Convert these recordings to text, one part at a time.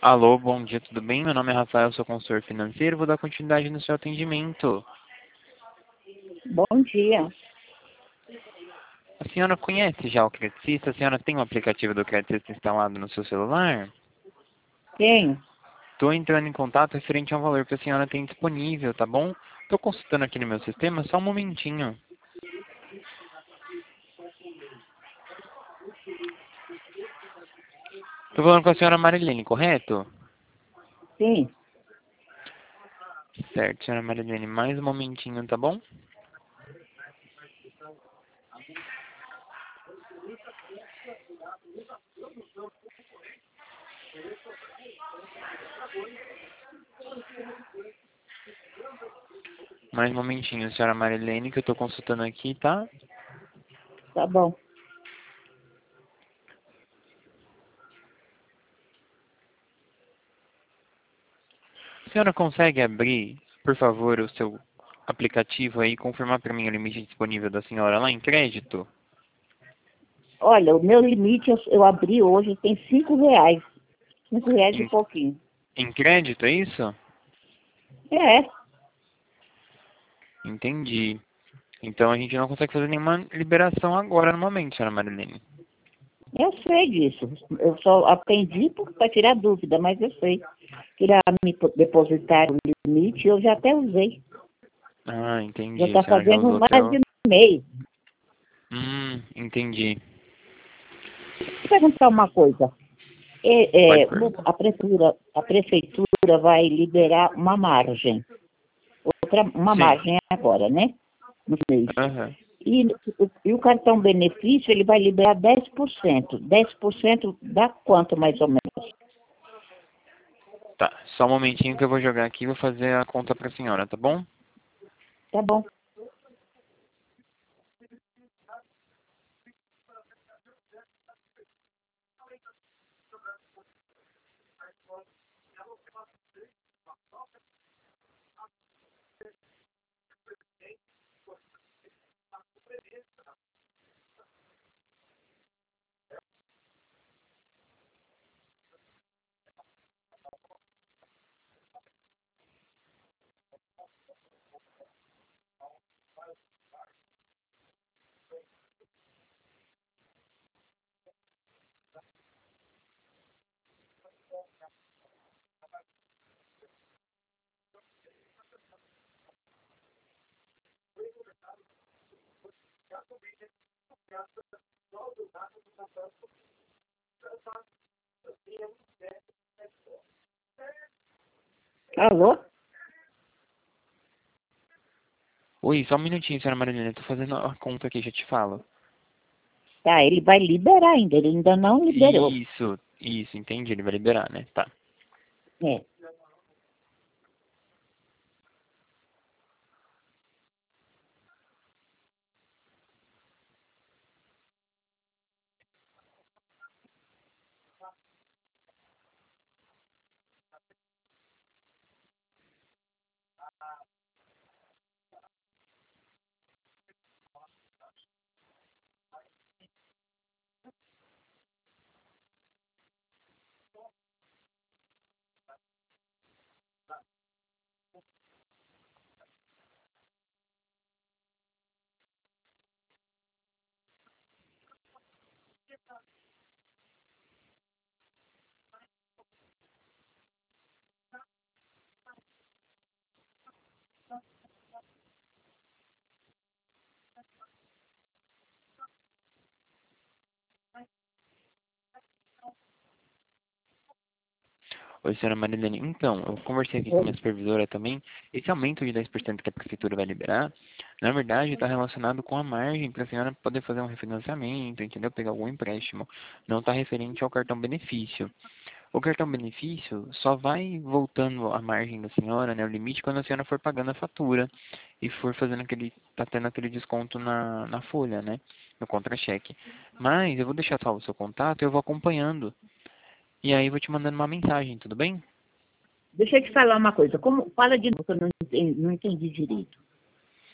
Alô, bom dia, tudo bem? Meu nome é Rafael, sou consultor financeiro, vou dar continuidade no seu atendimento. Bom dia. A senhora conhece já o Credicista? A senhora tem o aplicativo do Credicista instalado no seu celular? Tenho. Estou entrando em contato referente ao valor que a senhora tem disponível, tá bom? Estou consultando aqui no meu sistema, só um momentinho. Estou falando com a senhora Marilene, correto? Sim. Certo, senhora Marilene, mais um momentinho, tá bom? Mais um momentinho, senhora Marilene, que eu estou consultando aqui, tá? Tá bom. A senhora consegue abrir, por favor, o seu aplicativo aí e confirmar para mim o limite disponível da senhora lá em crédito? Olha, o meu limite eu abri hoje tem R$ 5. R$ 5 e Em, pouquinho. em crédito, é isso? É, Entendi. Então a gente não consegue fazer nenhuma liberação agora no momento, senhora Marilene. eu sei disso. Eu só aprendi para tirar dúvida, mas eu sei. Tirar me depositar o limite, eu já até usei. Ah, Já entendi. A está senhora já fazendo usou até mais o... de um mês. Entendi. Vou perguntar uma coisa. Pode perguntar. A prefeitura vai liberar uma margem. Uma Sim. margem agora, né? No mês. Aham. E, e o cartão benefício, ele vai liberar 10%. 10% dá quanto, mais ou menos? Tá. Só um momentinho que eu vou jogar aqui e vou fazer a conta pra senhora, tá bom? Tá bom. Alô? Oi, só um minutinho, senhora Marilene. Eu tô fazendo a conta aqui, já te falo. Tá, ele vai liberar ainda. Ele ainda não liberou. Isso, entendi. Ele vai liberar, né? Tá. É. Oi, senhora Marilene. Então, eu conversei aqui com a minha supervisora também. Esse aumento de 10% que a prefeitura vai liberar, na verdade, está relacionado com a margem para a senhora poder fazer um refinanciamento, entendeu? Pegar algum empréstimo. Não está referente ao cartão benefício. O cartão benefício só vai voltando a margem da senhora, né? O limite quando a senhora for pagando a fatura e for fazendo tá tendo aquele desconto na folha, né? No contra-cheque. Mas eu vou deixar salvo o seu contato e eu vou acompanhando. E aí vou te mandando uma mensagem, tudo bem? Deixa eu te falar uma coisa. Fala de novo, que eu não entendi direito.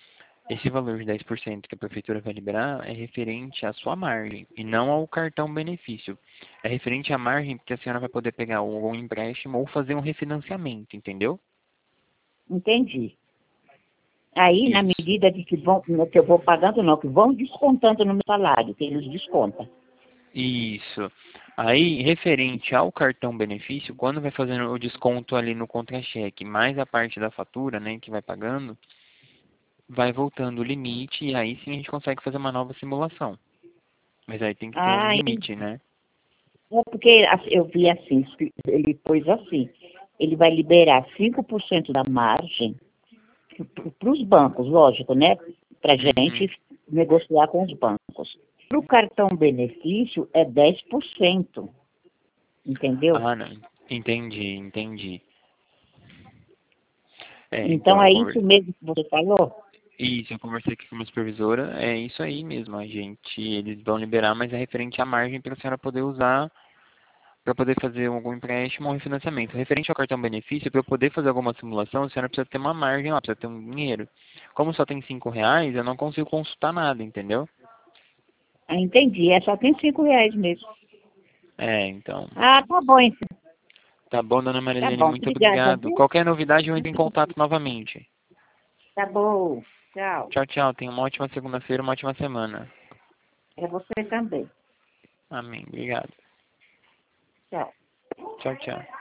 Esse valor de 10% que a prefeitura vai liberar é referente à sua margem e não ao cartão benefício. É referente à margem porque a senhora vai poder pegar ou um empréstimo ou fazer um refinanciamento, entendeu? Entendi. Aí, na Isso. medida de que eu vou pagando, não, que vão descontando no meu salário, que eles descontam. Isso. Aí, referente ao cartão benefício, quando vai fazendo o desconto ali no contra-cheque, mais a parte da fatura, né, que vai pagando, vai voltando o limite e aí sim a gente consegue fazer uma nova simulação. Mas aí tem que ter um Ah, limite, né? é porque eu vi assim, ele pôs assim, ele vai liberar 5% da margem para os bancos, lógico, né? Para a Uhum. gente negociar com os bancos. Para o cartão benefício é 10%, entendeu? Ah, não. Entendi, entendi. É, Então então é isso mesmo que você falou? eu conversei aqui com a minha supervisora, é isso aí mesmo, eles vão liberar, mas é referente à margem para a senhora poder usar, para poder fazer algum empréstimo ou refinanciamento. Referente ao cartão benefício, para eu poder fazer alguma simulação, a senhora precisa ter uma margem lá, precisa ter um dinheiro. Como só tem R$ 5, eu não consigo consultar nada, entendeu? Ah, entendi, só tem R$ 5 mesmo. É, então. Ah, tá bom, então. Tá bom, dona Tá Marilene, bom, muito obrigada, obrigado. viu? Qualquer novidade eu entro em contato novamente. Tá bom, tchau. Tchau, tchau. Tenha uma ótima segunda-feira, uma ótima semana. É você também. Amém. Obrigado. Tchau. Tchau, tchau.